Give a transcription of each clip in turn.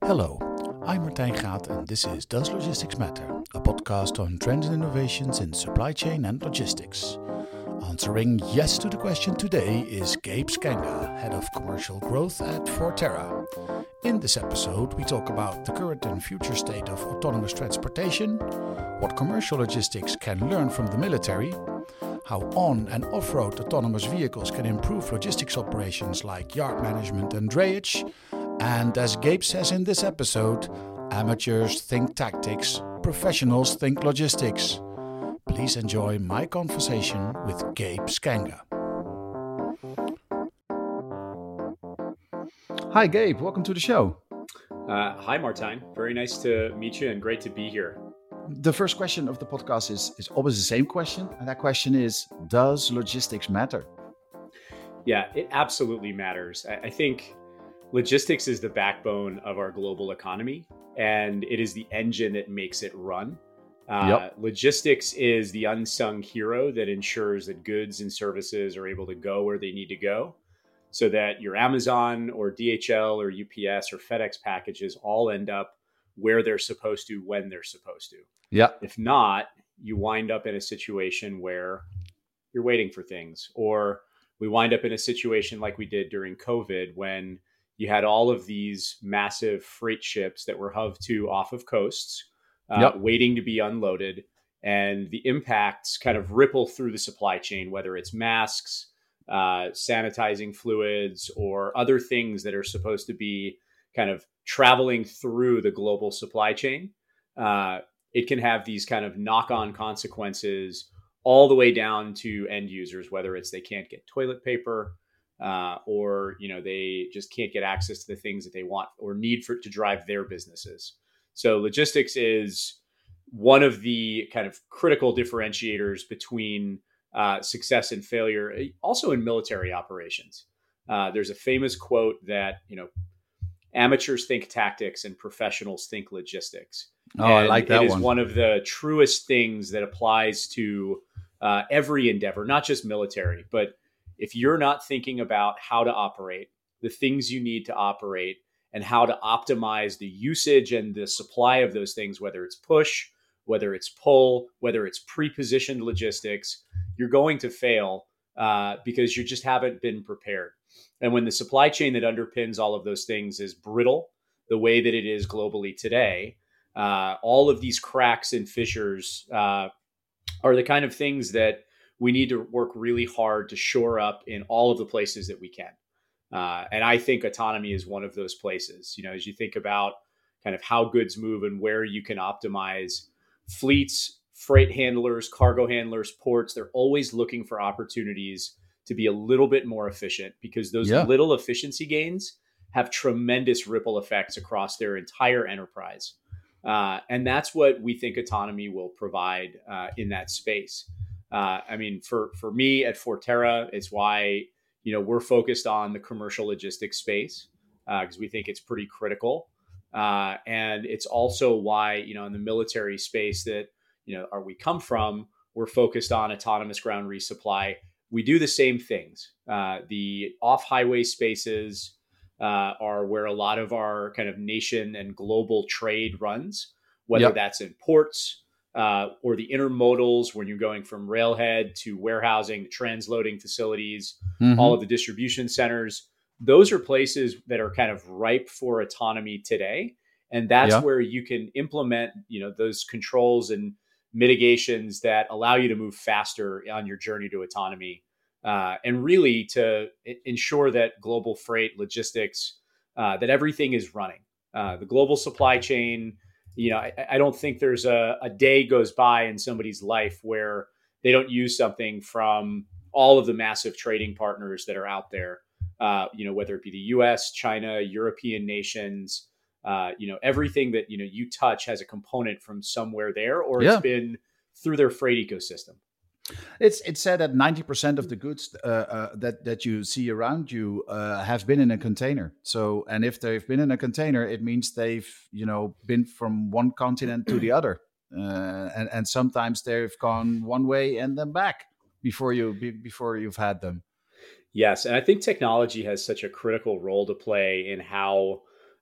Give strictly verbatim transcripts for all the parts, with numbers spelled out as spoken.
Hello, I'm Martijn Gaat and this is Does Logistics Matter? A podcast on trends and innovations in supply chain and logistics. Answering yes to the question today is Gabe Skanga, Head of Commercial Growth at Forterra. In this episode, we talk about the current and future state of autonomous transportation, what commercial logistics can learn from the military, how on- and off-road autonomous vehicles can improve logistics operations like yard management and drayage, and as Gabe says in this episode, amateurs think tactics, professionals think logistics. Please enjoy my conversation with Gabe Skanga. Hi Gabe, welcome to the show. Uh, hi Martijn, very nice to meet you and great to be here. The first question of the podcast is, is always the same question, and that question is, does logistics matter? Yeah, it absolutely matters. I, I think logistics is the backbone of our global economy, and it is the engine that makes it run. Uh, yep. Logistics is the unsung hero that ensures that goods and services are able to go where they need to go, so that your Amazon or D H L or U P S or FedEx packages all end up where they're supposed to, when they're supposed to. Yeah. If not, you wind up in a situation where you're waiting for things, or we wind up in a situation like we did during COVID when you had all of these massive freight ships that were hove to off of coasts, uh, yep. waiting to be unloaded. And the impacts kind of ripple through the supply chain, whether it's masks, uh, sanitizing fluids, or other things that are supposed to be kind of traveling through the global supply chain. Uh, it can have these kind of knock-on consequences all the way down to end users, whether it's they can't get toilet paper, Uh, or, you know, they just can't get access to the things that they want or need for to drive their businesses. So logistics is one of the kind of critical differentiators between uh, success and failure, also in military operations. Uh, there's a famous quote that, you know, amateurs think tactics and professionals think logistics. Oh, and I like that it is one. one of the truest things that applies to uh, every endeavor, not just military, but if you're not thinking about how to operate, the things you need to operate, and how to optimize the usage and the supply of those things, whether it's push, whether it's pull, whether it's pre-positioned logistics, you're going to fail uh, because you just haven't been prepared. And when the supply chain that underpins all of those things is brittle, the way that it is globally today, uh, all of these cracks and fissures uh, are the kind of things that we need to work really hard to shore up in all of the places that we can. Uh, and I think autonomy is one of those places. You know, as you think about kind of how goods move and where you can optimize fleets, freight handlers, cargo handlers, ports, they're always looking for opportunities to be a little bit more efficient, because those yeah. little efficiency gains have tremendous ripple effects across their entire enterprise. Uh, and that's what we think autonomy will provide uh, in that space. Uh, I mean, for, for me at Forterra, it's why, you know, we're focused on the commercial logistics space because uh, we think it's pretty critical. Uh, and it's also why, you know, in the military space that, you know, are we come from, we're focused on autonomous ground resupply. We do the same things. Uh, the off-highway spaces uh, are where a lot of our kind of nation and global trade runs, whether yep. that's in ports, Uh, or the intermodals when you're going from railhead to warehousing, to transloading facilities, mm-hmm. all of the distribution centers. Those are places that are kind of ripe for autonomy today. And that's yeah. where you can implement, you know, those controls and mitigations that allow you to move faster on your journey to autonomy. Uh, and really to I- ensure that global freight logistics, uh, that everything is running. Uh, the global supply chain, You know, I, I don't think there's a, a day goes by in somebody's life where they don't use something from all of the massive trading partners that are out there, uh, you know, whether it be the U S, China, European nations, uh, you know, everything that, you know, you touch has a component from somewhere there, or yeah. it's been through their freight ecosystem. It's it's said that ninety percent of the goods uh, uh, that that you see around you uh, have been in a container. So, and if they've been in a container, it means they've you know been from one continent to the other, uh, and and sometimes they've gone one way and then back before you be, before you've had them. Yes, and I think technology has such a critical role to play in how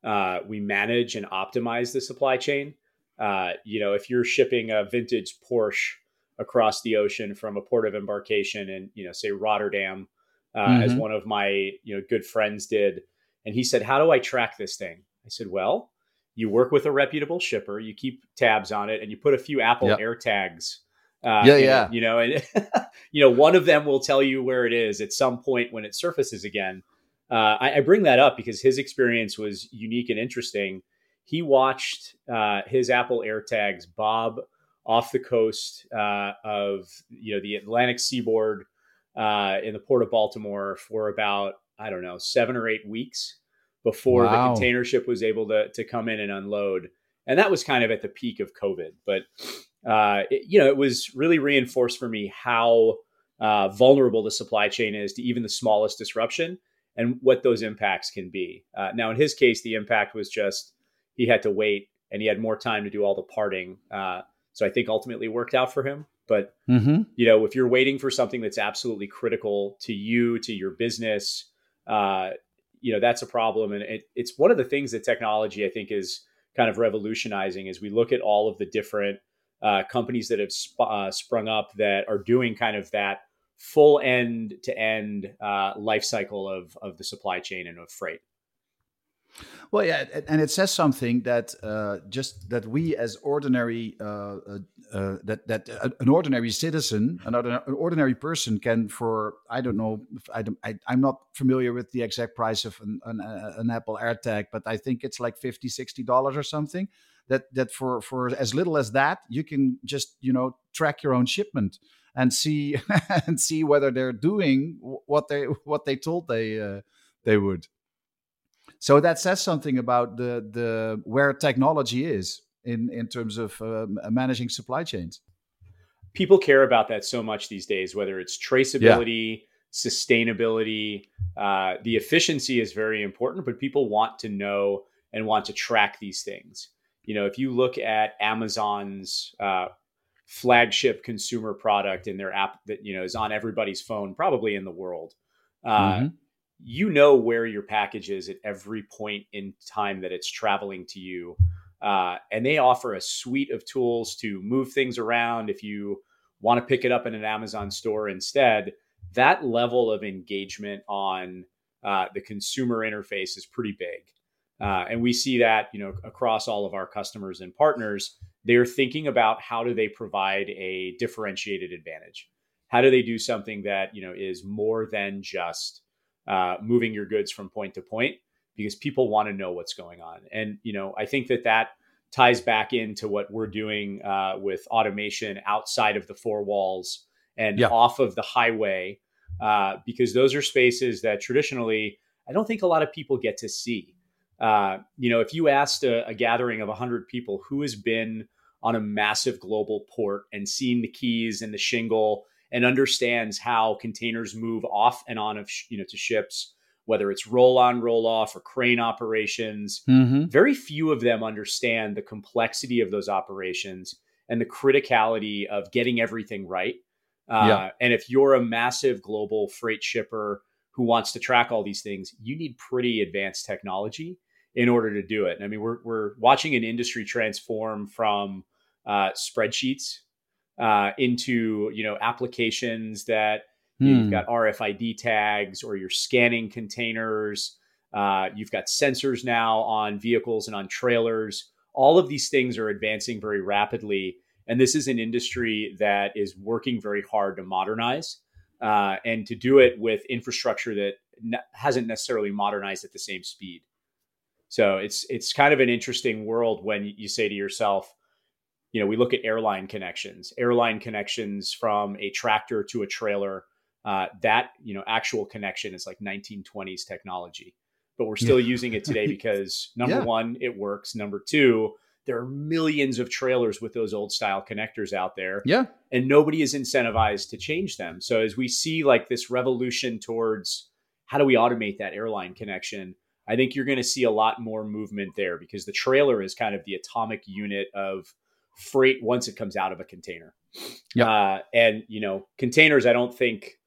uh, we manage and optimize the supply chain. Uh, you know, if you're shipping a vintage Porsche across the ocean from a port of embarkation in, you know, say Rotterdam, uh, as Mm-hmm. one of my, you know, good friends did. And he said, how do I track this thing? I said, well, you work with a reputable shipper, you keep tabs on it, and you put a few Apple Yep. AirTags uh, Yeah, in yeah. it, you know, and, you know, one of them will tell you where it is at some point when it surfaces again. Uh, I, I bring that up because his experience was unique and interesting. He watched uh, his Apple AirTags bob off the coast uh, of, you know, the Atlantic seaboard uh, in the port of Baltimore for about, I don't know, seven or eight weeks before the Wow. container ship was able to, to come in and unload. And that was kind of at the peak of COVID. But, uh, it, you know, it was really reinforced for me how uh, vulnerable the supply chain is to even the smallest disruption and what those impacts can be. Uh, now, in his case, the impact was just he had to wait and he had more time to do all the parting. Uh, so I think ultimately worked out for him. But, Mm-hmm. you know, if you're waiting for something that's absolutely critical to you, to your business, uh, you know, that's a problem. And it, it's one of the things that technology, I think, is kind of revolutionizing as we look at all of the different uh, companies that have sp- uh, sprung up that are doing kind of that full end to end uh, life cycle of, of the supply chain and of freight. Well, yeah, a- and it says something that uh, just that we as ordinary uh, uh, uh, that that uh, an ordinary citizen, another an ordinary person can for I don't know I don't I, I'm not familiar with the exact price of an, an, uh, an Apple AirTag, but I think it's like fifty, sixty dollars or something. That that for for as little as that you can just you know track your own shipment and see and see whether they're doing what they what they told they uh, they would. So that says something about the the where technology is in in terms of um, managing supply chains. People care about that so much these days, whether it's Yeah. traceability, sustainability, uh, the efficiency is very important, but people want to know and want to track these things. You know, if you look at Amazon's uh, flagship consumer product in their app that, you know, is on everybody's phone, probably in the world, uh, Mm-hmm. you know where your package is at every point in time that it's traveling to you. Uh, and they offer a suite of tools to move things around. If you want to pick it up in an Amazon store instead, that level of engagement on uh, the consumer interface is pretty big. Uh, and we see that, you know, across all of our customers and partners, they're thinking about how do they provide a differentiated advantage? How do they do something that, you know, is more than just uh, moving your goods from point to point? Because people want to know what's going on. And, you know, I think that that ties back into what we're doing uh, with automation outside of the four walls and Yeah. off of the highway, uh, because those are spaces that traditionally I don't think a lot of people get to see. Uh, you know, if you asked a, a gathering of one hundred people who has been on a massive global port and seen the keys and the shingle and understands how containers move off and on of, you know, to ships, whether it's roll on, roll off, or crane operations, Mm-hmm. very few of them understand the complexity of those operations and the criticality of getting everything right. Yeah. Uh, and if you're a massive global freight shipper who wants to track all these things, you need pretty advanced technology in order to do it. And I mean, we're we're watching an industry transform from uh, spreadsheets uh, into, you know, applications that, you know, you've Hmm. got R F I D tags or you're scanning containers. Uh, you've got sensors now on vehicles and on trailers. All of these things are advancing very rapidly. And this is an industry that is working very hard to modernize uh, and to do it with infrastructure that ne- hasn't necessarily modernized at the same speed. So it's it's kind of an interesting world when you say to yourself, you know, we look at airline connections, airline connections from a tractor to a trailer. Uh, that, you know, actual connection is like nineteen twenties technology, but we're still Yeah. using it today because number Yeah. one, it works. Number two, there are millions of trailers with those old style connectors out there, Yeah. and nobody is incentivized to change them. So as we see like this revolution towards how do we automate that airline connection, I think you're going to see a lot more movement there because the trailer is kind of the atomic unit of freight once it comes out of a container. Yeah. Uh, and, you know, containers, I don't think,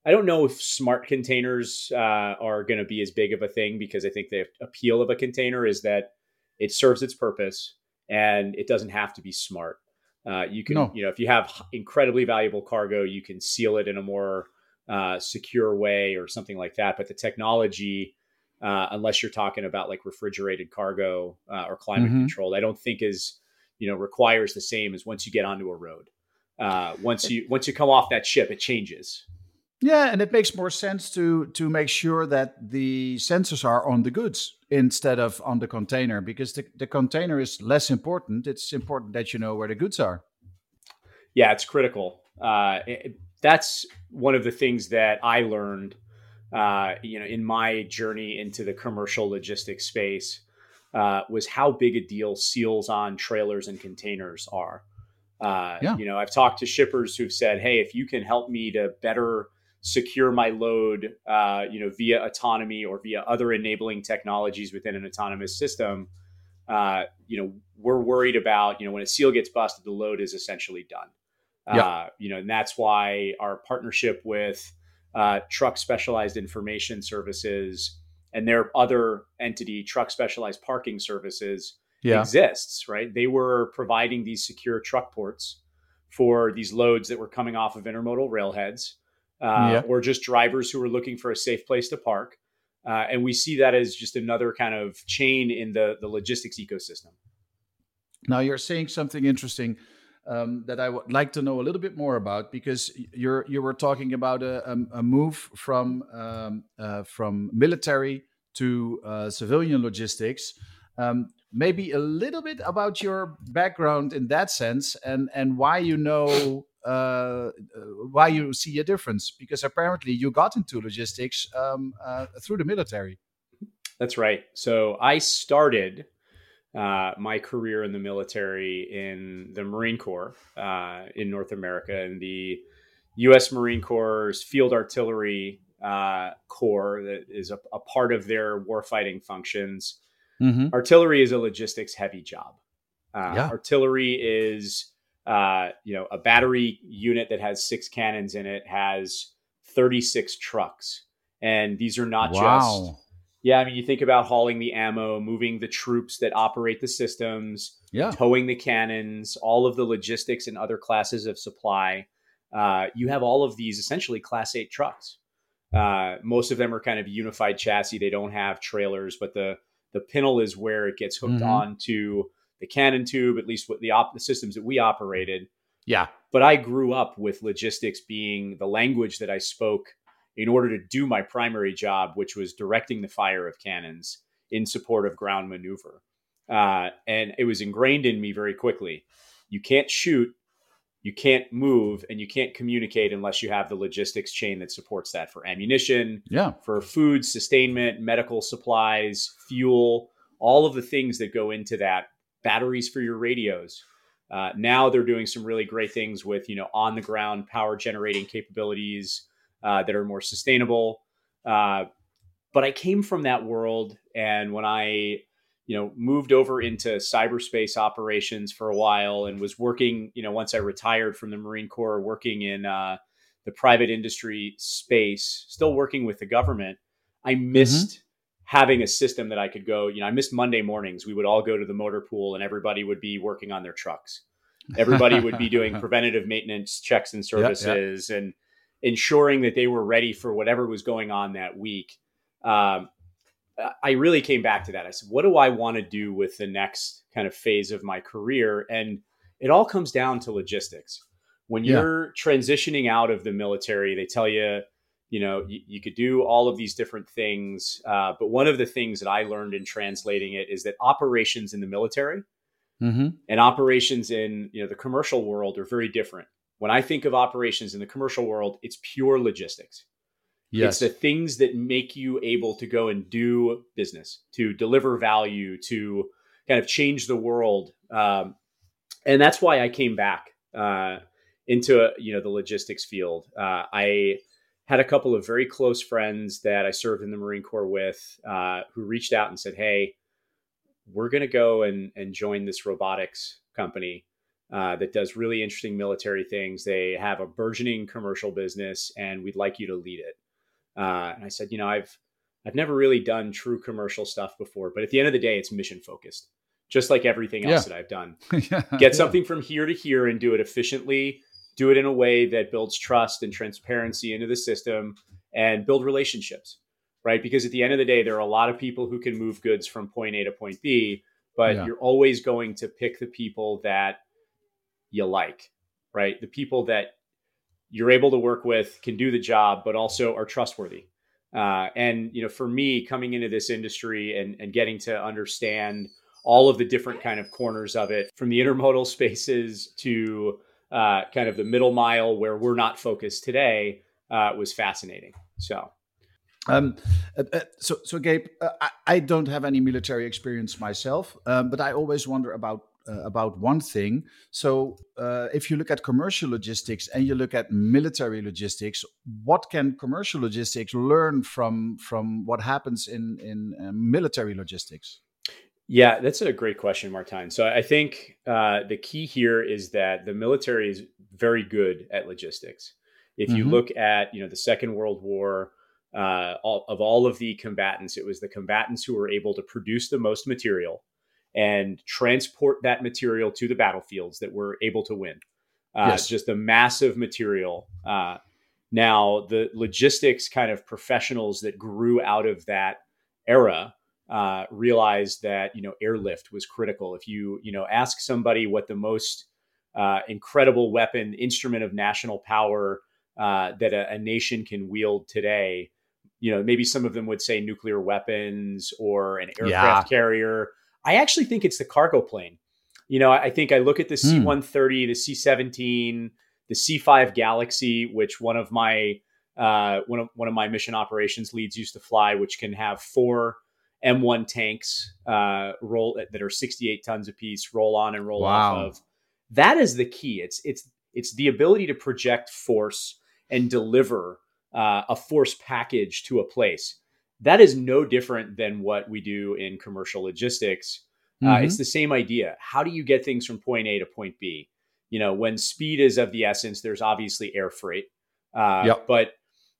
I don't know if smart containers uh, are going to be as big of a thing, because I think the appeal of a container is that it serves its purpose and it doesn't have to be smart. Uh, you can, No. you know, if you have incredibly valuable cargo, you can seal it in a more uh, secure way or something like that. But the technology, uh, unless you're talking about like refrigerated cargo uh, or climate Mm-hmm. controlled, I don't think is, you know, requires the same as once you get onto a road. Uh, once you once you come off that ship, it changes. Yeah, and it makes more sense to to make sure that the sensors are on the goods instead of on the container, because the, the container is less important. It's important that you know where the goods are. Yeah, it's critical. Uh, it, that's one of the things that I learned, uh, you know, in my journey into the commercial logistics space, uh, was how big a deal seals on trailers and containers are. Uh, Yeah. you know, I've talked to shippers who've said, "Hey, if you can help me to better secure my load, uh, you know, via autonomy or via other enabling technologies within an autonomous system, uh, you know, we're worried about, you know, when a seal gets busted, the load is essentially done." Yeah. Uh, you know, and that's why our partnership with uh, Truck Specialized Information Services and their other entity, Truck Specialized Parking Services, Yeah. exists, right? They were providing these secure truck ports for these loads that were coming off of intermodal railheads, uh, Yeah. or just drivers who were looking for a safe place to park. Uh, and we see that as just another kind of chain in the, the logistics ecosystem. Now you're saying something interesting um, that I would like to know a little bit more about, because you're you were talking about a, a, a move from um, uh, from military to uh, civilian logistics. Um, maybe a little bit about your background in that sense, and and why you know uh, why you see a difference, because apparently you got into logistics um, uh, through the military. That's right. So I started uh, my career in the military in the Marine Corps uh, in North America, in the U S Marine Corps' Field Artillery uh, Corps, that is a, a part of their warfighting functions. Mm-hmm. Artillery is a logistics heavy job. Uh, Yeah. artillery is, uh, you know, a battery unit that has six cannons in it, has thirty-six trucks. And these are not just, Wow. yeah, I mean, you think about hauling the ammo, moving the troops that operate the systems, Yeah. towing the cannons, all of the logistics and other classes of supply. Uh, you have all of these essentially class eight trucks. Uh, most of them are kind of unified chassis. They don't have trailers, but the the pintle is where it gets hooked Mm-hmm. onto the cannon tube, at least what the, op- the systems that we operated. Yeah. But I grew up with logistics being the language that I spoke in order to do my primary job, which was directing the fire of cannons in support of ground maneuver. Uh, and it was ingrained in me very quickly. You can't shoot, you can't move, and you can't communicate unless you have the logistics chain that supports that, for ammunition, Yeah. for food, sustainment, medical supplies, fuel, all of the things that go into that, batteries for your radios. Uh, now they're doing some really great things with, you know, on the ground power generating capabilities uh, that are more sustainable. Uh, but I came from that world, and when I, you know, moved over into cyberspace operations for a while and was working, you know, once I retired from the Marine Corps, working in uh, the private industry space, still working with the government, I Mm-hmm. missed having a system that I could go, you know, I missed Monday mornings. We would all go to the motor pool and everybody would be working on their trucks. Everybody would be doing preventative maintenance checks and Yeah. Yeah. services and ensuring that they were ready for whatever was going on that week. Um, I really came back to that. I said, what do I want to do with the next kind of phase of my career? And it all comes down to logistics. When Yeah. you're transitioning out of the military, they tell you, you know, you, you could do all of these different things. Uh, but one of the things that I learned in translating it is that operations in the military Mm-hmm. and operations in, you know, the commercial world are very different. When I think of operations in the commercial world, it's pure logistics. It's the Yes. things that make you able to go and do business, to deliver value, to kind of change the world. Um, and that's why I came back uh, into, you know, the logistics field. Uh, I had a couple of very close friends that I served in the Marine Corps with uh, who reached out and said, "Hey, we're going to go and, and join this robotics company. uh, that does really interesting military things. They have a burgeoning commercial business, and we'd like you to lead it. Uh, and I said, you know, I've I've never really done true commercial stuff before, but at the end of the day, it's mission focused, just like everything else Yeah. that I've done. yeah, Get yeah. something from here to here and do it efficiently, do it in a way that builds trust and transparency into the system, and build relationships, right? Because at the end of the day, there are a lot of people who can move goods from point A to point B, but Yeah. you're always going to pick the people that you like, right? The people that you're able to work with, can do the job, but also are trustworthy. Uh, and, you know, for me, coming into this industry and, and getting to understand all of the different kind of corners of it, from the intermodal spaces to uh, kind of the middle mile where we're not focused today, uh, was fascinating. So. Um, uh, uh, so, so Gabe, uh, I, I don't have any military experience myself, um, but I always wonder about uh, about one thing. So, uh, if you look at commercial logistics and you look at military logistics, what can commercial logistics learn from from what happens in in uh, military logistics? Yeah, that's a great question, Martijn. So I think uh, the key here is that the military is very good at logistics. If you Mm-hmm. look at, you know, the Second World War, uh, all, of all of the combatants, it was the combatants who were able to produce the most material and transport that material to the battlefields that were able to win. Uh, Yes. just a massive material. Uh, now, the logistics kind of professionals that grew out of that era uh, realized that, you know, airlift was critical. If you, you know, ask somebody what the most uh, incredible weapon, instrument of national power uh, that a, a nation can wield today, you know, maybe some of them would say nuclear weapons or an aircraft Yeah. carrier. I actually think it's the cargo plane. You know, I think I look at the C Hmm. one thirty, the C seventeen, the C five Galaxy, which one of my uh, one of one of my mission operations leads used to fly, which can have four M one tanks uh, roll that are sixty-eight tons apiece, roll on and roll off Wow. of. That is the key. It's it's it's the ability to project force and deliver uh, a force package to a place. That is no different than what we do in commercial logistics. Uh, Mm-hmm. it's the same idea. How do you get things from point A to point B? You know, when speed is of the essence, there's obviously air freight, uh, Yep. but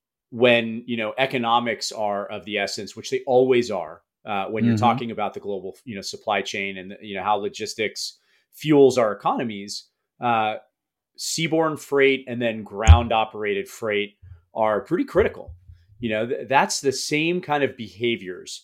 when, you know, economics are of the essence, which they always are, uh, when you're Mm-hmm. talking about the global, you know, supply chain and, you know, how logistics fuels our economies, uh, seaborne freight and then ground operated freight are pretty critical. You know, th- that's the same kind of behaviors.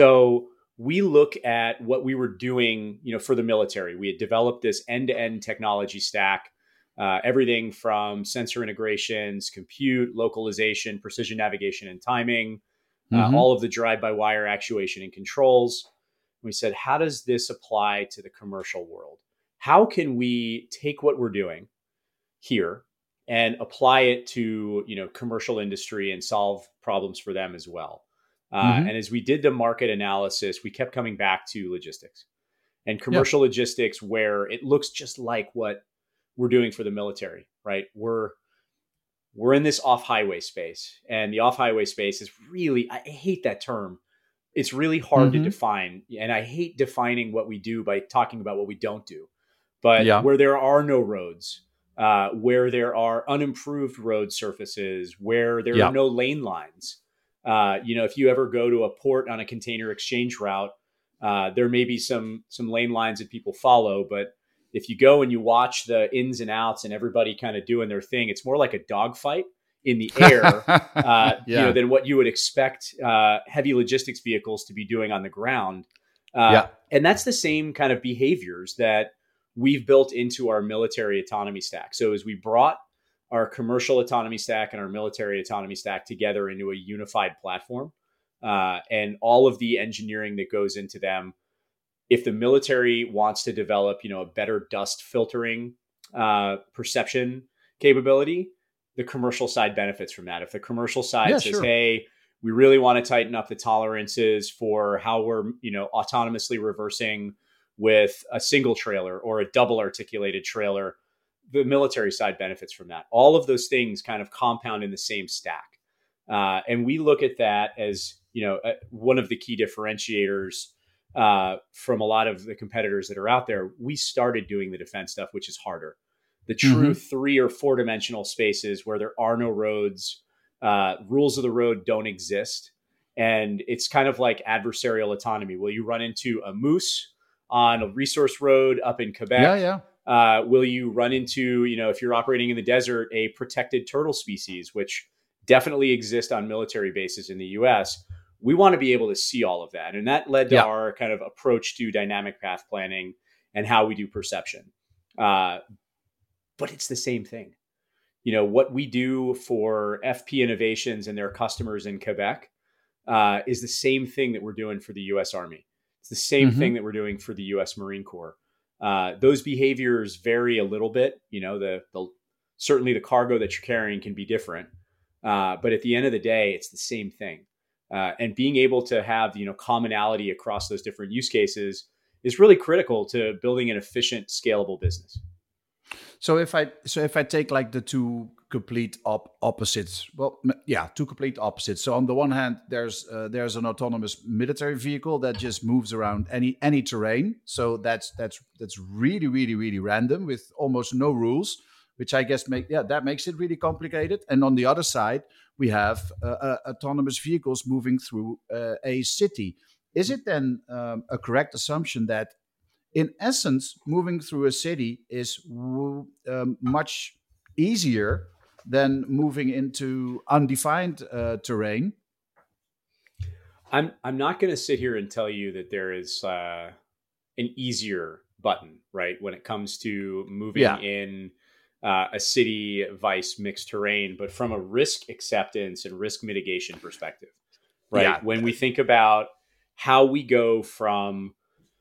So we look at what we were doing, you know, for the military. We had developed this end to end technology stack, uh, everything from sensor integrations, compute, localization, precision navigation and timing, uh, Mm-hmm. all of the drive by wire actuation and controls. We said, how does this apply to the commercial world? How can we take what we're doing here and apply it to, you know, commercial industry and solve problems for them as well? Uh, Mm-hmm. and as we did the market analysis, we kept coming back to logistics and Yeah. commercial logistics, where it looks just like what we're doing for the military, right? We're we're in this off-highway space, and the off-highway space is really, I hate that term. It's really hard to Mm-hmm. define, and I hate defining what we do by talking about what we don't do. But Yeah. where there are no roads, uh, where there are unimproved road surfaces, where there are Yeah. no lane lines, uh, you know, if you ever go to a port on a container exchange route, uh, there may be some some lane lines that people follow, but if you go and you watch the ins and outs and everybody kind of doing their thing, it's more like a dogfight in the air, uh, you know, yeah. than what you would expect uh, heavy logistics vehicles to be doing on the ground. Uh, Yeah. and that's the same kind of behaviors that we've built into our military autonomy stack. So as we brought our commercial autonomy stack and our military autonomy stack together into a unified platform, uh, and all of the engineering that goes into them, if the military wants to develop, you know, a better dust filtering uh, perception capability, the commercial side benefits from that. If the commercial side Yeah. says, Sure. hey, we really want to tighten up the tolerances for how we're, you know, autonomously reversing with a single trailer or a double articulated trailer, the military side benefits from that. All of those things kind of compound in the same stack. Uh, and we look at that as, you know, uh, one of the key differentiators uh, from a lot of the competitors that are out there, we started doing the defense stuff, which is harder. The true mm-hmm. three or four dimensional spaces where there are no roads, uh, rules of the road don't exist. And it's kind of like adversarial autonomy. Will you run into a moose on a resource road up in Quebec? Yeah, yeah. Uh, will you run into, you know, if you're operating in the desert, a protected turtle species, which definitely exist on military bases in the U S? We want to be able to see all of that. And that led to yeah. our kind of approach to dynamic path planning and how we do perception. Uh, but it's the same thing. You know, what we do for F P Innovations and their customers in Quebec uh, is the same thing that we're doing for the U S Army. It's the same mm-hmm. thing that we're doing for the U S Marine Corps. Uh, those behaviors vary a little bit. You know, the, the certainly the cargo that you're carrying can be different. Uh, but at the end of the day, it's the same thing. Uh, and being able to have, you know, commonality across those different use cases is really critical to building an efficient, scalable business. So if I so if I take like the two complete op- opposites, well, yeah, two complete opposites. So on the one hand, there's uh, there's an autonomous military vehicle that just moves around any any terrain. So that's that's that's really really really random with almost no rules, which I guess make yeah that makes it really complicated. And on the other side, we have uh, uh, autonomous vehicles moving through uh, a city. Is it then um, a correct assumption that, in essence, moving through a city is w- um, much easier than moving into undefined uh, terrain? I'm I'm not going to sit here and tell you that there is uh, an easier button, right, when it comes to moving yeah. in uh, a city vice mixed terrain, but from a risk acceptance and risk mitigation perspective, right? Yeah. When we think about how we go from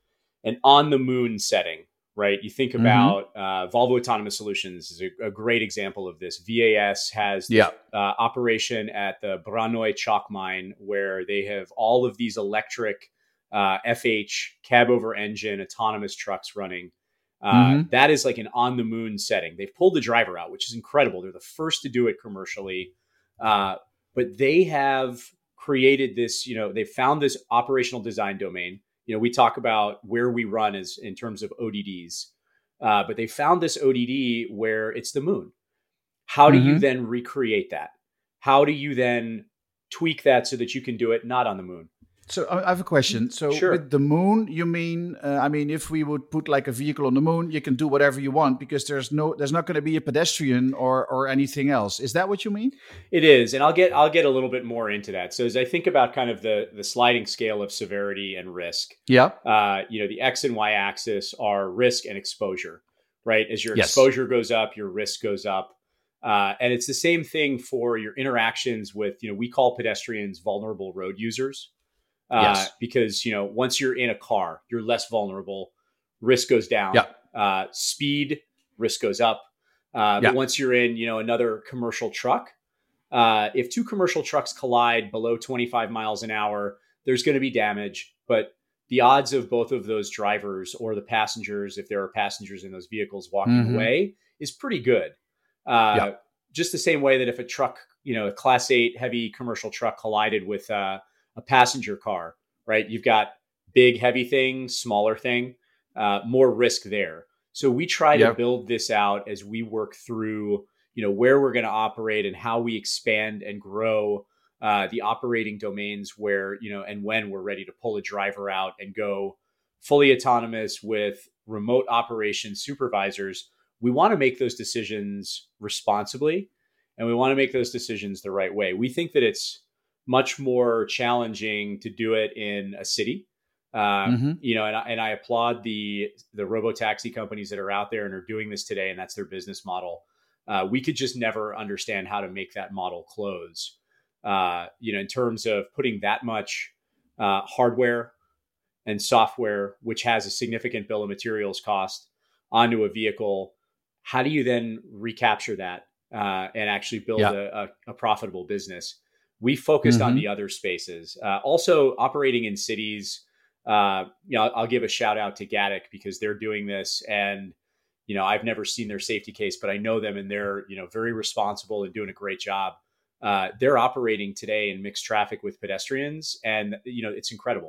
an on the moon setting, right? You think about mm-hmm. uh, Volvo Autonomous Solutions is a, a great example of this. V A S has this, yeah. uh, operation at the Branoy chalk mine where they have all of these electric uh, F H cab over engine autonomous trucks running. Uh, mm-hmm. That is like an on the moon setting. They've pulled the driver out, which is incredible. They're the first to do it commercially. Uh, but they have created this, you know, they found this operational design domain. You know, we talk about where we run as in terms of O D Ds, uh, but they found this O D D where it's the moon. How do mm-hmm. you then recreate that? How do you then tweak that so that you can do it not on the moon? So I have a question. So sure. with the moon, you mean, uh, I mean, if we would put like a vehicle on the moon, you can do whatever you want because there's no, there's not going to be a pedestrian or or anything else. Is that what you mean? It is, and I'll get I'll get a little bit more into that. So as I think about kind of the the sliding scale of severity and risk, yeah, uh, you know, the X and Y axis are risk and exposure, right? As your yes. exposure goes up, your risk goes up, uh, and it's the same thing for your interactions with, you know, we call pedestrians vulnerable road users. Uh, yes. Because, you know, once you're in a car, you're less vulnerable. Risk goes down. Yeah. Uh, speed, risk goes up. Uh, yeah. But once you're in, you know, another commercial truck, uh, if two commercial trucks collide below twenty-five miles an hour, there's going to be damage. But the odds of both of those drivers or the passengers, if there are passengers in those vehicles walking mm-hmm. away, is pretty good. Uh, yeah. Just the same way that if a truck, you know, a class eight heavy commercial truck collided with uh, a passenger car, right? You've got big, heavy thing, smaller thing, uh, more risk there. So we try yep. to build this out as we work through, you know, where we're going to operate and how we expand and grow uh, the operating domains where, you know, and when we're ready to pull a driver out and go fully autonomous with remote operation supervisors. We want to make those decisions responsibly, and we want to make those decisions the right way. We think that it's much more challenging to do it in a city, uh, mm-hmm. you know, and I, and I applaud the the robo-taxi companies that are out there and are doing this today, and that's their business model. Uh, we could just never understand how to make that model close, uh, you know, in terms of putting that much uh, hardware and software, which has a significant bill of materials cost, onto a vehicle. How do you then recapture that uh, and actually build yeah. a, a, a profitable business? We focused mm-hmm. on the other spaces. Uh, also, operating in cities. Uh, you know, I'll, I'll give a shout out to Gatik because they're doing this, and you know, I've never seen their safety case, but I know them, and they're you know very responsible and doing a great job. Uh, they're operating today in mixed traffic with pedestrians, and you know, it's incredible.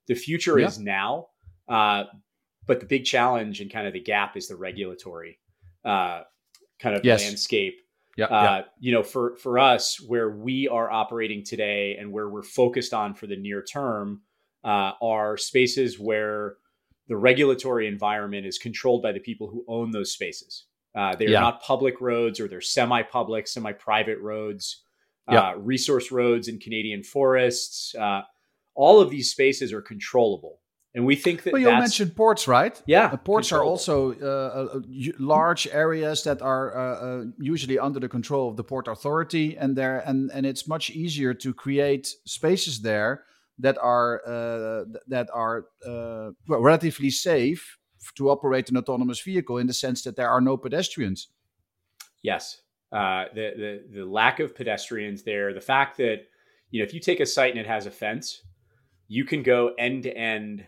The future Yeah. is now. Uh, but the big challenge and kind of the gap is the regulatory uh, kind of Yes. landscape. Yeah, Uh, yeah. you know, for, for us, where we are operating today and where we're focused on for the near term uh, are spaces where the regulatory environment is controlled by the people who own those spaces. Uh, they are Yeah. not public roads, or they're semi-public, semi-private roads, Yeah. uh, resource roads in Canadian forests. Uh, all of these spaces are controllable. And we think that Well, you that's, mentioned ports, right? yeah, Uh, ports are controllable. also uh, uh, u- large areas that are uh, uh, usually under the control of the port authority, and there and and it's much easier to create spaces there that are uh, th- that are uh, well, relatively safe to operate an autonomous vehicle, in the sense that there are no pedestrians. Yes. Uh, the, the, the lack of pedestrians there, the fact that, you know, if you take a site and it has a fence, you can go end to end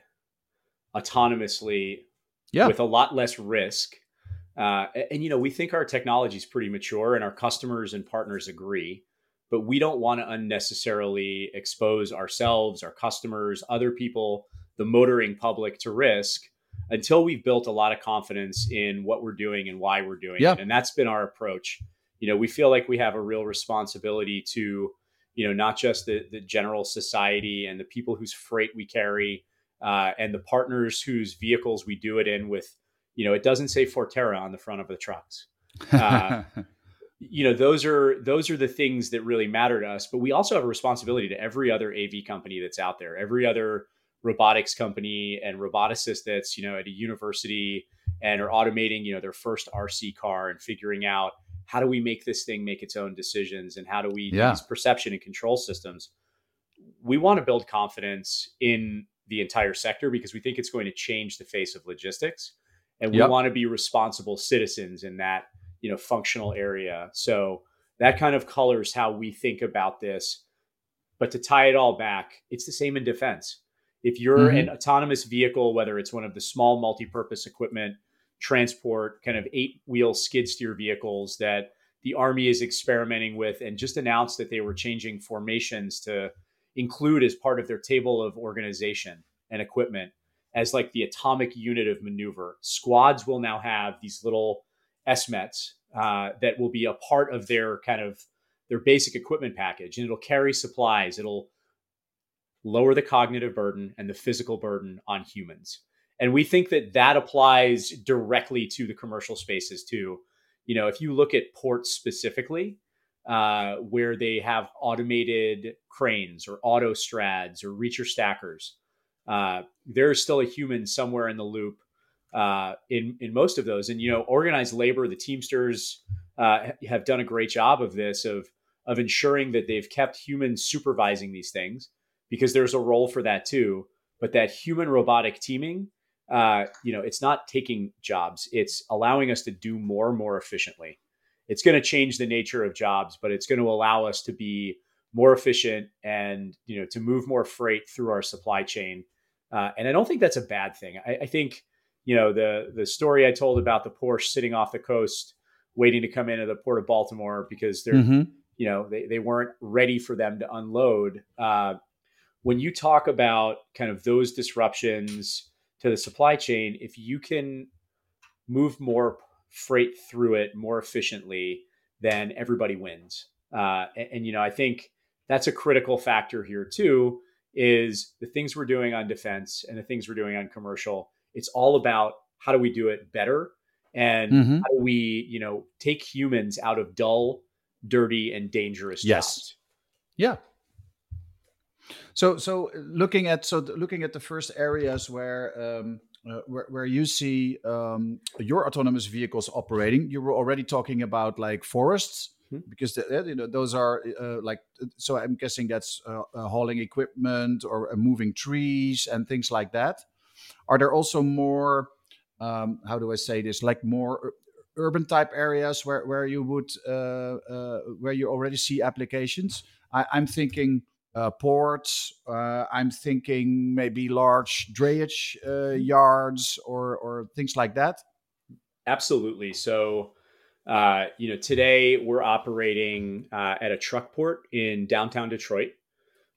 autonomously Yeah. with a lot less risk. Uh, and, and, you know, we think our technology is pretty mature and our customers and partners agree, but we don't want to unnecessarily expose ourselves, our customers, other people, the motoring public to risk until we've built a lot of confidence in what we're doing and why we're doing Yeah. it. And that's been our approach. You know, we feel like we have a real responsibility to, you know, not just the, the general society and the people whose freight we carry, uh, and the partners whose vehicles we do it in with, you know, it doesn't say Forterra on the front of the trucks. Uh, you know, those are those are the things that really matter to us. But we also have a responsibility to every other A V company that's out there, every other robotics company and roboticist that's, you know, at a university and are automating, you know, their first R C car and figuring out how do we make this thing make its own decisions and how do we Yeah. do these perception and control systems. We want to build confidence in the entire sector because we think it's going to change the face of logistics. And we Yep. want to be responsible citizens in that, you know, functional area. So that kind of colors how we think about this. But to tie it all back, it's the same in defense. If you're Mhm. an autonomous vehicle, whether it's one of the small multi-purpose equipment, transport, kind of eight-wheel skid steer vehicles that the Army is experimenting with and just announced that they were changing formations to include as part of their table of organization and equipment as like the atomic unit of maneuver. Squads will now have these little S METs uh, that will be a part of their kind of their basic equipment package, and it'll carry supplies. It'll lower the cognitive burden and the physical burden on humans. And we think that that applies directly to the commercial spaces too. You know, if you look at ports specifically, uh, where they have automated cranes or autostrads or reacher stackers, uh, there's still a human somewhere in the loop uh, in in most of those. And you know, organized labor, the Teamsters uh, have done a great job of this of of ensuring that they've kept humans supervising these things because there's a role for that too. But that human robotic teaming, uh, you know, it's not taking jobs; it's allowing us to do more more efficiently. It's going to change the nature of jobs, but it's going to allow us to be more efficient and, you know, to move more freight through our supply chain. Uh, and I don't think that's a bad thing. I, I think, you know, the the story I told about the Porsche sitting off the coast, waiting to come into the port of Baltimore because they're, Mhm. you know, they, they weren't ready for them to unload. Uh, when you talk about kind of those disruptions to the supply chain, if you can move more freight through it more efficiently, then everybody wins. Uh, and, and, you know, I think that's a critical factor here too, is the things we're doing on defense and the things we're doing on commercial. It's all about how do we do it better and Mhm. how do we, you know, take humans out of dull, dirty, and dangerous Yes. jobs. Yeah. So, so looking at so th- looking at the first areas where um, uh, where, where you see um, your autonomous vehicles operating, you were already talking about like forests Hmm. because the, uh, you know those are uh, like so. I'm guessing that's uh, uh, hauling equipment or uh, moving trees and things like that. Are there also more? Um, how do I say this? Like more ur- urban type areas where where you would uh, uh, where you already see applications. I, I'm thinking uh, ports. Uh, I'm thinking maybe large drayage uh, yards or or things like that. Absolutely. So, uh, you know, today we're operating uh, at a truck port in downtown Detroit.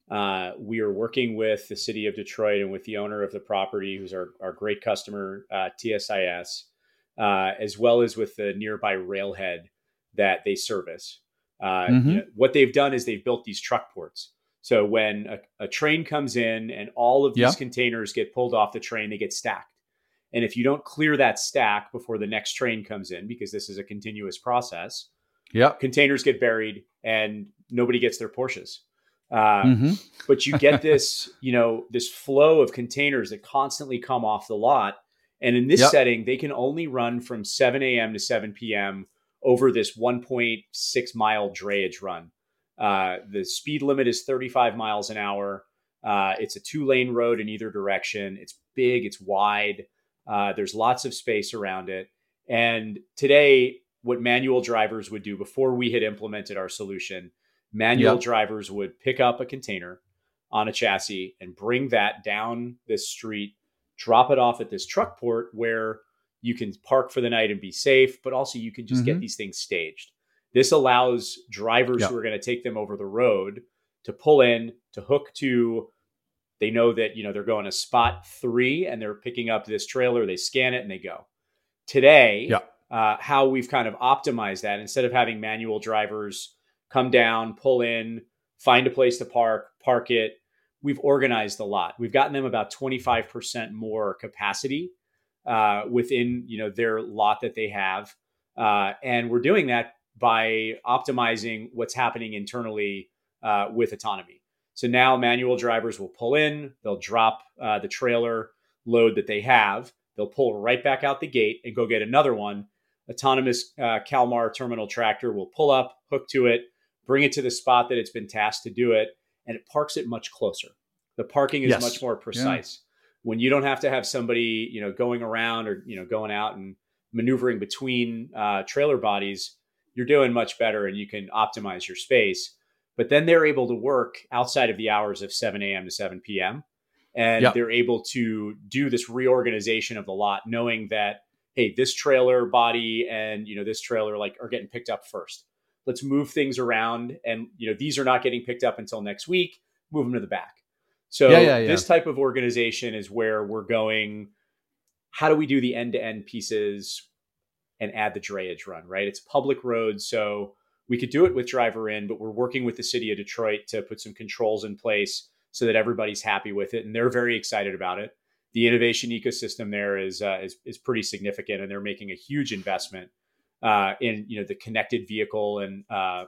Uh, we are working with the city of Detroit and with the owner of the property, who's our, our great customer, uh, T S I S, uh, as well as with the nearby railhead that they service. Uh, Mm-hmm. you know, what they've done is they've built these truck ports. So when a, a train comes in and all of these Yeah. containers get pulled off the train, they get stacked. And if you don't clear that stack before the next train comes in, because this is a continuous process, Yeah. containers get buried and nobody gets their Porsches. Uh, Mm-hmm. but you get this, you know, this flow of containers that constantly come off the lot. And in this Yep. setting, they can only run from seven a.m. to seven p.m. over this one point six mile drayage run. Uh, the speed limit is thirty-five miles an hour. Uh, it's a two lane road in either direction. It's big, it's wide. Uh, there's lots of space around it. And today, what manual drivers would do before we had implemented our solution, manual Yep. drivers would pick up a container on a chassis and bring that down this street, drop it off at this truck port where you can park for the night and be safe, but also you can just Mm-hmm. get these things staged. This allows drivers Yep. who are going to take them over the road to pull in, to hook to, they know that, you know, they're going to spot three and they're picking up this trailer, they scan it and they go. Today, Yeah. uh, how we've kind of optimized that, instead of having manual drivers come down, pull in, find a place to park, park it, we've organized a lot. We've gotten them about twenty-five percent more capacity uh, within, you know, their lot that they have. Uh, and we're doing that by optimizing what's happening internally uh, with autonomy. So now manual drivers will pull in, they'll drop uh, the trailer load that they have, they'll pull right back out the gate and go get another one. Autonomous uh, Kalmar terminal tractor will pull up, hook to it, bring it to the spot that it's been tasked to do it, and it parks it much closer. The parking is Yes. much more precise. When you don't have to have somebody, you know, going around or, you know, going out and maneuvering between uh, trailer bodies, you're doing much better and you can optimize your space. But then they're able to work outside of the hours of seven a.m. to seven p.m. And Yep. they're able to do this reorganization of the lot, knowing that, hey, this trailer body and, you know, this trailer like are getting picked up first. Let's move things around. And, you know, these are not getting picked up until next week. Move them to the back. So Yeah, yeah, yeah. this type of organization is where we're going. How do we do the end-to-end pieces and add the drayage run, right? It's public roads. So we could do it with driver in, but we're working with the city of Detroit to put some controls in place so that everybody's happy with it. And they're very excited about it. The innovation ecosystem there is, uh, is, is pretty significant, and they're making a huge investment uh, in, you know, the connected vehicle and uh,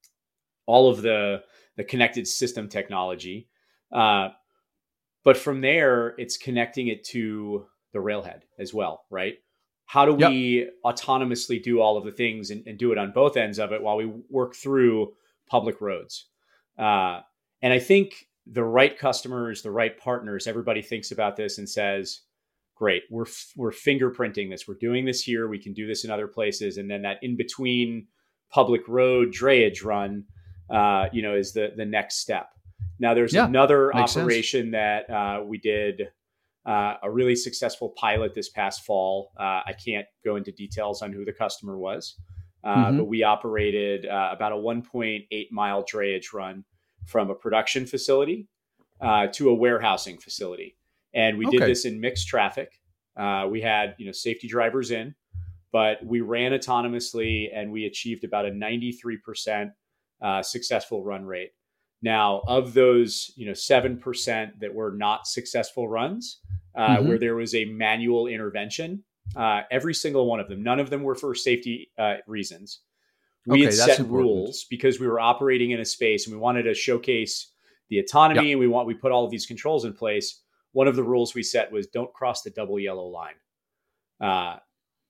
all of the, the connected system technology. Uh, but from there, it's connecting it to the railhead as well, right? How do Yep. we autonomously do all of the things and, and do it on both ends of it while we work through public roads? Uh, and I think the right customers, the right partners, everybody thinks about this and says, great, we're, we're fingerprinting this. We're doing this here. We can do this in other places. And then that in between public road drayage run, uh, you know, is the, the next step. Now there's Yeah, another makes sense. operation that uh, we did Uh, a really successful pilot this past fall. Uh, I can't go into details on who the customer was, uh, Mhm. but we operated uh, about a one point eight mile drayage run from a production facility uh, to a warehousing facility. And we did Okay. this in mixed traffic. Uh, we had, you know, safety drivers in, but we ran autonomously and we achieved about a ninety-three percent uh, successful run rate. Now, of those, you know, seven percent that were not successful runs, uh, Mhm. where there was a manual intervention, uh, every single one of them, none of them were for safety uh, reasons. We Okay, had that's set important. rules because we were operating in a space and we wanted to showcase the autonomy, Yeah. and we want we put all of these controls in place. One of the rules we set was don't cross the double yellow line uh,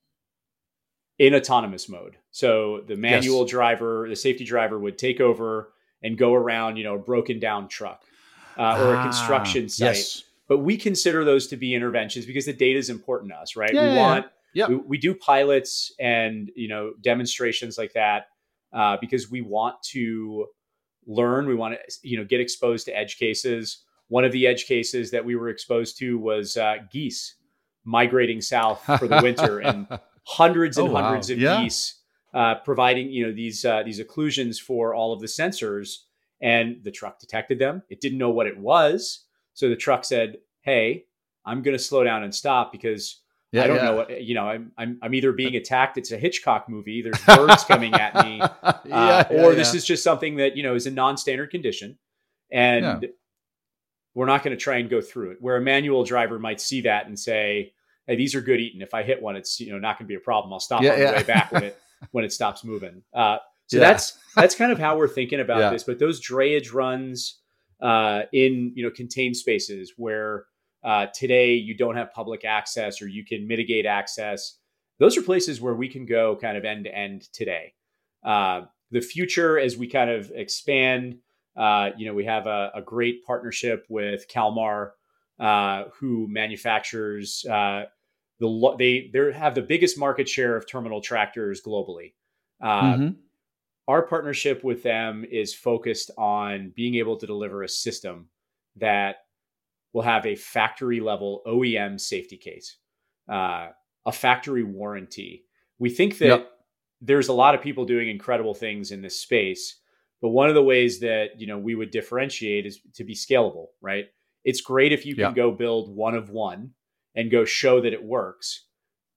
in autonomous mode. So the manual Yes. driver, the safety driver would take over and go around, you know, a broken down truck uh, or a Ah, construction site. Yes. But we consider those to be interventions because the data is important to us, right? Yeah, we yeah, yeah. want, Yep. we, we do pilots and, you know, demonstrations like that uh, because we want to learn. We want to, you know, get exposed to edge cases. One of the edge cases that we were exposed to was uh, geese migrating south for the winter, and hundreds and Oh, wow. hundreds of Yeah. geese uh, providing, you know, these uh, these occlusions for all of the sensors. and the truck detected them. It didn't know what it was. So the truck said, hey, I'm going to slow down and stop because yeah, I don't yeah. know what, you know, I'm, I'm, I'm either being attacked. It's a Hitchcock movie. There's birds coming at me. Uh, yeah, yeah, or this yeah. is just something that, you know, is a non-standard condition. And yeah. we're not going to try and go through it. Where a manual driver might see that and say, hey, these are good eating. If I hit one, it's, you know, not going to be a problem. I'll stop yeah, on yeah. the way back when it, when it stops moving. Uh, so yeah. that's, that's kind of how we're thinking about yeah. this. But those drayage runs uh, in, you know, contained spaces where, Uh, today, you don't have public access or you can mitigate access. Those are places where we can go kind of end to end today. Uh, the future, as we kind of expand, uh, you know, we have a, a great partnership with Kalmar, uh, who manufactures uh, the lo- they they have the biggest market share of terminal tractors globally. Uh, mm-hmm. Our partnership with them is focused on being able to deliver a system that will have a factory level O E M safety case, uh, a factory warranty. We think that yep. there's a lot of people doing incredible things in this space, but one of the ways that, you know, we would differentiate is to be scalable, right? It's great if you can yep. go build one of one and go show that it works.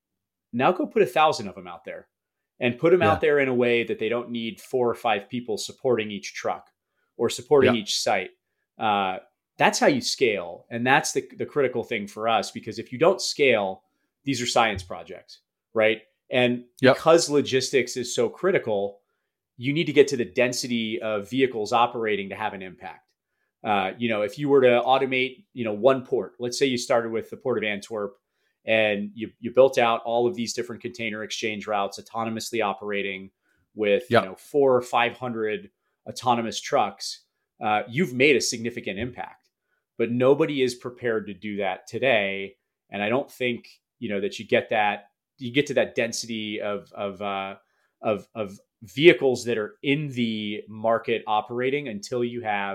Now go put a thousand of them out there and put them yeah. out there in a way that they don't need four or five people supporting each truck or supporting yep. each site. Uh, That's how you scale. And that's the, the critical thing for us, because if you don't scale, these are science projects, right? And yep. because logistics is so critical, you need to get to the density of vehicles operating to have an impact. Uh, you know, if you were to automate, you know, one port, let's say you started with the Port of Antwerp and you, you built out all of these different container exchange routes autonomously operating with, yep. you know, four or five hundred autonomous trucks, uh, you've made a significant impact. But nobody is prepared to do that today, and I don't think, you know, that you get that you get to that density of of uh, of of vehicles that are in the market operating until you have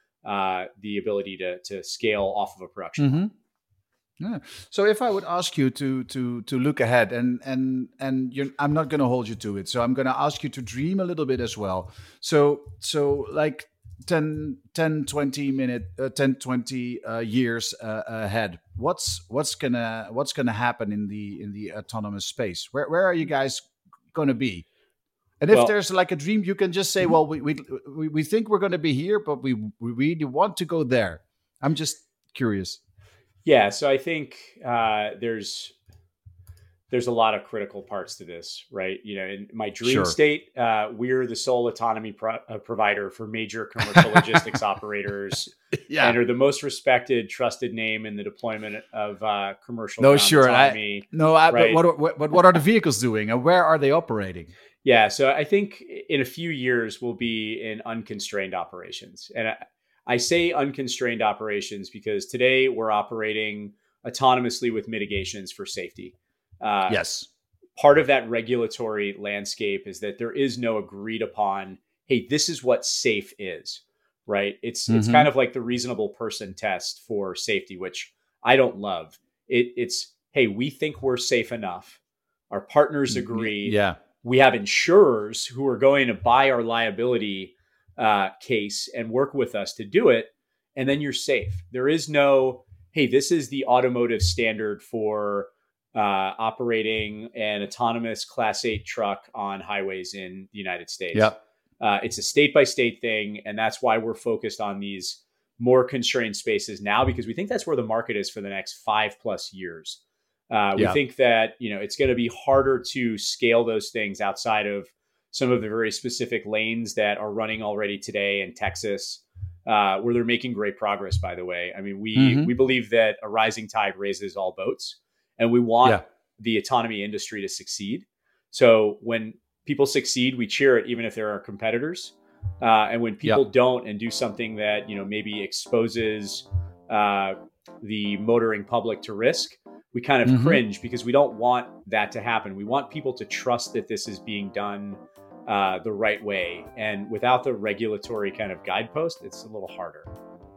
uh, the ability to to scale off of a production. Mm-hmm. Yeah. So if I would ask you to to to look ahead, and and and you're, I'm not going to hold you to it, so I'm going to ask you to dream a little bit as well. So so like. ten, ten, twenty minute, uh, ten, twenty uh, years uh, ahead. What's what's gonna what's gonna happen in the in the autonomous space? Where where are you guys going to be? And if well, there's like a dream, you can just say, well, we we we think we're going to be here, but we we really want to go there. I'm just curious. Yeah, so I think uh, there's. There's a lot of critical parts to this, right? You know, in my dream sure. state, uh, we're the sole autonomy pro- uh, provider for major commercial logistics operators, yeah. and are the most respected, trusted name in the deployment of uh, commercial no, sure. autonomy. I, no, I, right? but what, what, what, what are the vehicles doing, and where are they operating? Yeah, so I think in a few years we'll be in unconstrained operations, and I, I say unconstrained operations because today we're operating autonomously with mitigations for safety. Uh, yes. Part of that regulatory landscape is that there is no agreed upon, hey, this is what safe is, right? It's mm-hmm. it's kind of like the reasonable person test for safety, which I don't love. It, it's, hey, we think we're safe enough. Our partners agree. Yeah. We have insurers who are going to buy our liability uh, case and work with us to do it. And then you're safe. There is no, hey, this is the automotive standard for Uh, operating an autonomous Class eight truck on highways in the United States. Yep. Uh, it's a state-by-state thing, and that's why we're focused on these more constrained spaces now, because we think that's where the market is for the next five plus years. Uh, we yeah. think that, you know, it's going to be harder to scale those things outside of some of the very specific lanes that are running already today in Texas, uh, where they're making great progress, by the way. I mean, we mm-hmm. we believe that a rising tide raises all boats. And we want yeah. the autonomy industry to succeed. So when people succeed, we cheer it, even if there are competitors. Uh, and when people yep. don't and do something that, you know, maybe exposes uh, the motoring public to risk, we kind of mm-hmm. cringe, because we don't want that to happen. We want people to trust that this is being done uh, the right way. And without the regulatory kind of guidepost, it's a little harder.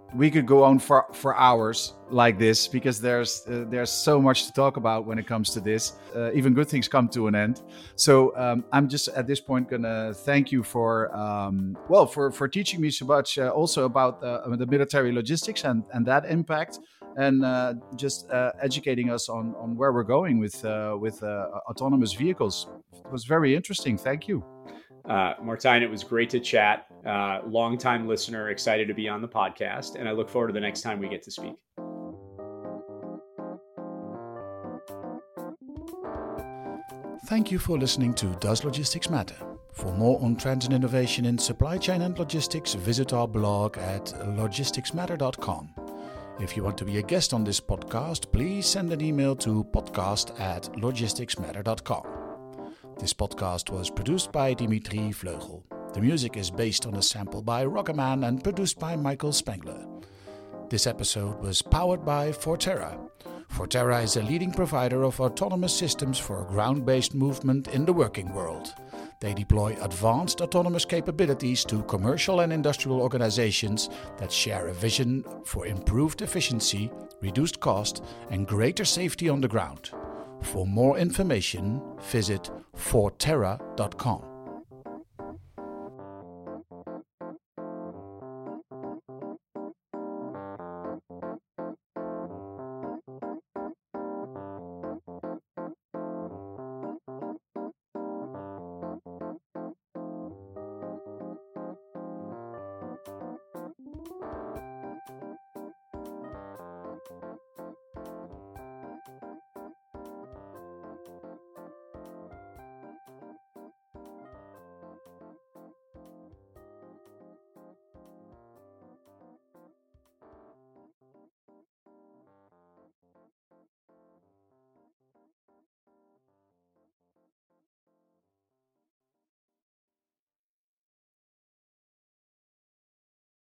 we could go on for, for hours like this, because there's uh, there's so much to talk about when it comes to this. Uh, even good things come to an end. So um, I'm just at this point gonna thank you for um, well for for teaching me so much, uh, also about uh, the military logistics and and that impact, and uh, just uh, educating us on on where we're going with uh, with uh, autonomous vehicles. It was very interesting. Thank you. Uh, Martijn, it was great to chat. Uh, long-time listener, excited to be on the podcast, and I look forward to the next time we get to speak. Thank you for listening to Does Logistics Matter? For more on trends and innovation in supply chain and logistics, visit our blog at logistics matter dot com. If you want to be a guest on this podcast, please send an email to podcast at logistics matter dot com. This podcast was produced by Dimitri Vleugel. The music is based on a sample by Rocketman and produced by Michael Spengler. This episode was powered by Forterra. Forterra is a leading provider of autonomous systems for ground-based movement in the working world. They deploy advanced autonomous capabilities to commercial and industrial organizations that share a vision for improved efficiency, reduced cost, and greater safety on the ground. For more information, visit forterra dot com.